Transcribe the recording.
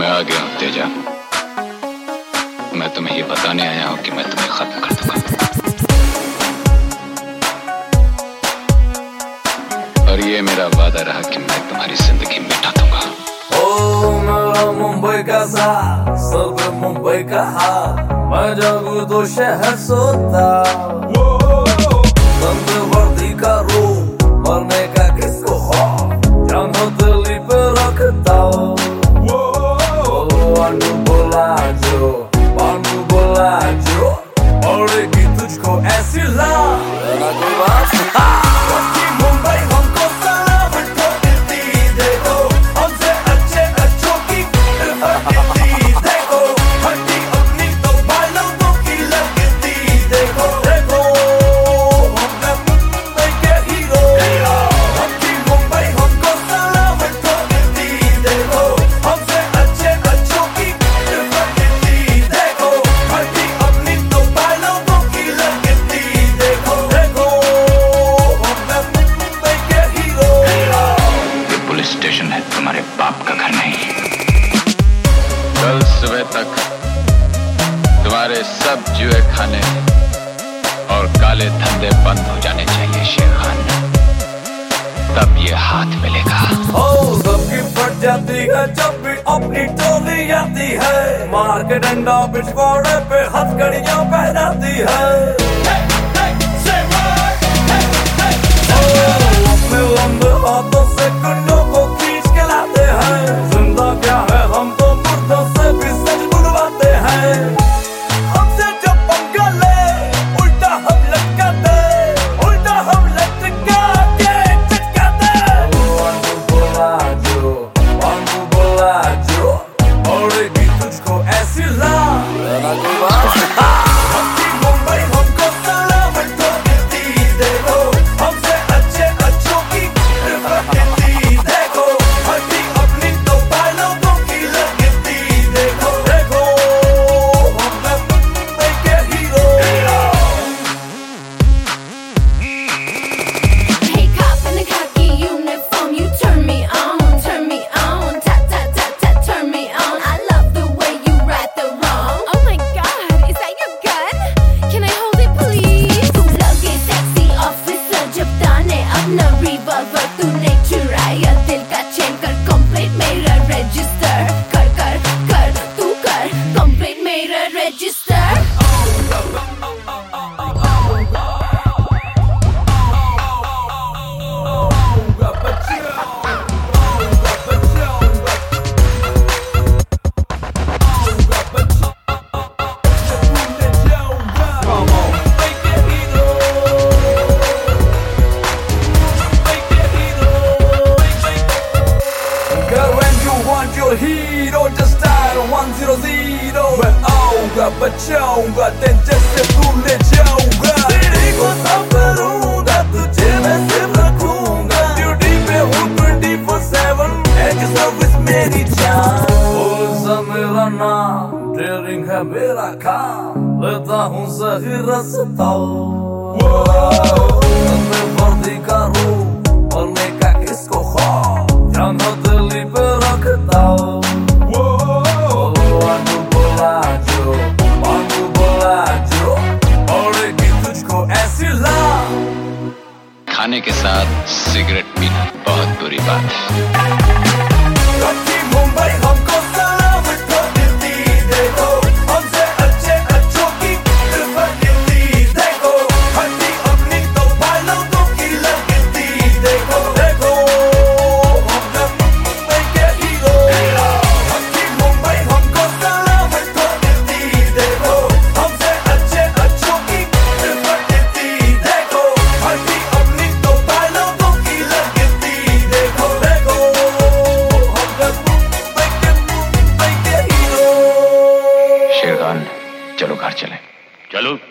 मैं आ गया हूँ तेजा। मैं तुम्हें ये बताने आया हूँ कि मैं तुम्हें खत्म कर दूंगा। और ये मेरा वादा रहा कि मैं तुम्हारी जिंदगी मिटा दूंगा। ओ मेरा मुंबई का साथ, सब मुंबई का हाल, मैं जागू तो शहर सोता। बंद वर्दी का रूप, मरने का किसको खौफ, जान हो दिल्ली पे रखता। पानू बोला जो पड़ेगी तुझको ऐसी लात। मुंबई हमको सलाम ठोकती देखो, हमसे अच्छे अच्छों की देखो, हड्डी अपनी तो बालों की लगती देखो। देखो हमने मुंबई के हीरो, हमकी मुंबई हमको सलाम ठोकती देखो, हमसे अच्छे अच्छों की देखो, हड्डी अपनी तो बालों की लगती देखो। देखो हमने मुंबई के हीरो। ये पुलिस स्टेशन है, तुम्हारे बाप का घर नहीं। कल सुबह तक तुम्हारे सब जुए खाने और काले धंधे बंद हो जाने चाहिए शेर खान, तब ये हाथ मिलेगा। ओ सबकी फट जाती है जब भी अपनी टोली आती है, मार के डंडा पिछवाड़े पे हथकड़ियां पहनाती है। अपने लंबे हाथों से कुंडों को खींच के लाते हैं, जिंदा क्या है हम तो मुर्दों से भी सच बुलवाते हैं। हमसे जब पंगा ले उल्टा हम लटकाते, उल्टा हम लटका के चटकाते। पानू बोला जो पड़ेगी तुझको ऐसी लात। मुंबई हमको सलाम ठोकती देखो, हमसे अच्छे अच्छों की देखो, हड्डी अपनी तो बालों की लगती देखो। देखो हमने मुंबई के hero. Hey cop in the khaki uniform, you turn me on, tap tap tap tap, turn me on. I love the way you right the wrong. Oh my God, is that your gun? Can I hold it please? तू लगे sexy officer जब ताने अपना revolver तूने चुराया दिल का चैन, कर complete मेरा register, कर तू कर complete मेरा register. Girl, when you want your hero, just dial 100. मैं आऊंगा बचाऊंगा तेरे से भूले जाऊंगा, तेरे को संभालूंगा, तुझे मैं सिर्फ रखूंगा। ड्यूटी पे हूँ 24/7, एज सर्विस मेरी जान। पुलिस है मेरा नाम, डेयरिंग है मेरा काम, लेता हूँ सही रास्ता। मैं वर्दी का रूप, मरने का किसको खौफ, जान हो दिल्ली पे रखता। पानू बोला जो पड़ेगी तुझको ऐसी लात। खाने के साथ सिगरेट पीना बहुत बुरी बात है। मुंबई हमको सलाम ठोकती देखो, हमसे अच्छे अच्छों की देखो, हड्डी अपनी तो बालों की लगती देखो। देखो हमने मुंबई के हीरो। मुंबई हमको सलाम ठोकती देखो, हमसे अच्छे अच्छों की देखो, हड्डी अपनी तो बालों की लगती देखो। देखो हमने मुंबई के हीरो। शेर खान, चलो घर चले। चलो।